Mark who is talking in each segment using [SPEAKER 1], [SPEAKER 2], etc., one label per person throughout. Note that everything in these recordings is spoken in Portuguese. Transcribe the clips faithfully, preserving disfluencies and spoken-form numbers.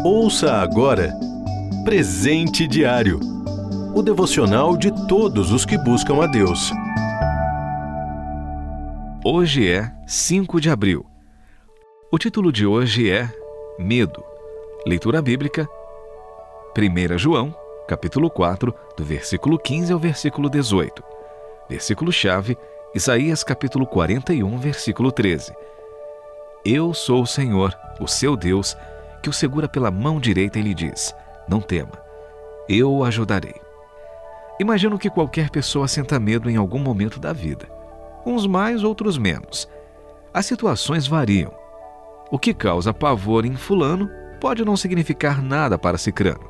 [SPEAKER 1] Ouça agora Presente Diário, o devocional de todos os que buscam a Deus.
[SPEAKER 2] Hoje é cinco de abril. O título de hoje é Medo. Leitura bíblica, primeira João, capítulo quatro, do versículo quinze ao versículo dezoito. Versículo-chave, Isaías, capítulo quarenta e um, versículo treze. Eu sou o Senhor, o seu Deus, que o segura pela mão direita e lhe diz: não tema, eu o ajudarei. Imagino que qualquer pessoa sinta medo em algum momento da vida. Uns mais, outros menos. As situações variam. O que causa pavor em fulano pode não significar nada para cicrano.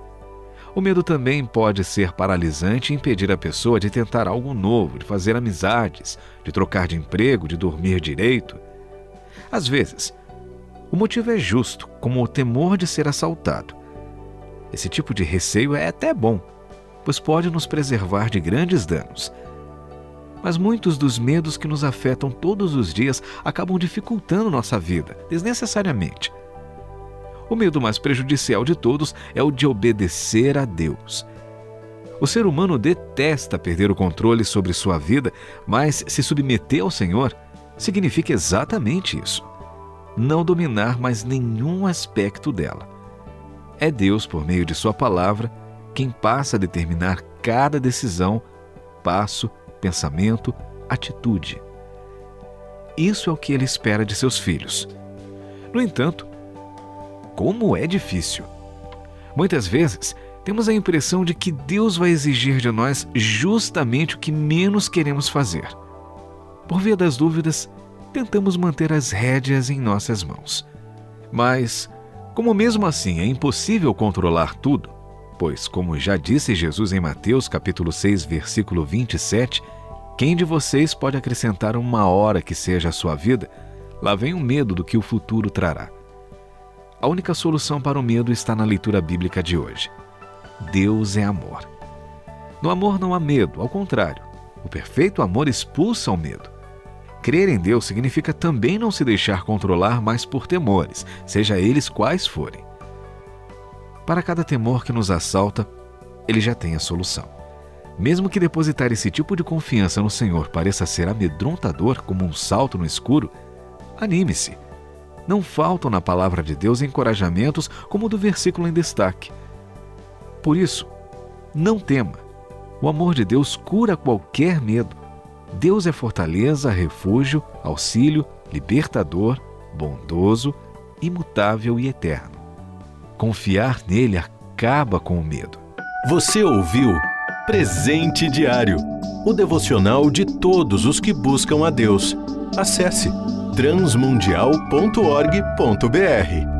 [SPEAKER 2] O medo também pode ser paralisante e impedir a pessoa de tentar algo novo, de fazer amizades, de trocar de emprego, de dormir direito. Às vezes, o motivo é justo, como o temor de ser assaltado. Esse tipo de receio é até bom, pois pode nos preservar de grandes danos. Mas muitos dos medos que nos afetam todos os dias acabam dificultando nossa vida, desnecessariamente. O medo mais prejudicial de todos é o de obedecer a Deus. O ser humano detesta perder o controle sobre sua vida, mas se submeter ao Senhor significa exatamente isso: não dominar mais nenhum aspecto dela. É Deus, por meio de sua palavra, quem passa a determinar cada decisão, passo, pensamento, atitude. Isso é o que Ele espera de seus filhos. No entanto, como é difícil! Muitas vezes, temos a impressão de que Deus vai exigir de nós justamente o que menos queremos fazer. Por via das dúvidas, tentamos manter as rédeas em nossas mãos. Mas, como mesmo assim é impossível controlar tudo, pois, como já disse Jesus em Mateus capítulo seis, versículo vinte e sete, quem de vocês pode acrescentar uma hora que seja a sua vida? Lá vem o medo do que o futuro trará. A única solução para o medo está na leitura bíblica de hoje. Deus é amor. No amor não há medo, ao contrário. O perfeito amor expulsa o medo. Crer em Deus significa também não se deixar controlar mais por temores, seja eles quais forem. Para cada temor que nos assalta, Ele já tem a solução. Mesmo que depositar esse tipo de confiança no Senhor pareça ser amedrontador como um salto no escuro, anime-se. Não faltam na palavra de Deus encorajamentos como o do versículo em destaque. Por isso, não tema. O amor de Deus cura qualquer medo. Deus é fortaleza, refúgio, auxílio, libertador, bondoso, imutável e eterno. Confiar nele acaba com o medo.
[SPEAKER 1] Você ouviu Presente Diário, o devocional de todos os que buscam a Deus. Acesse transmundial ponto org ponto br.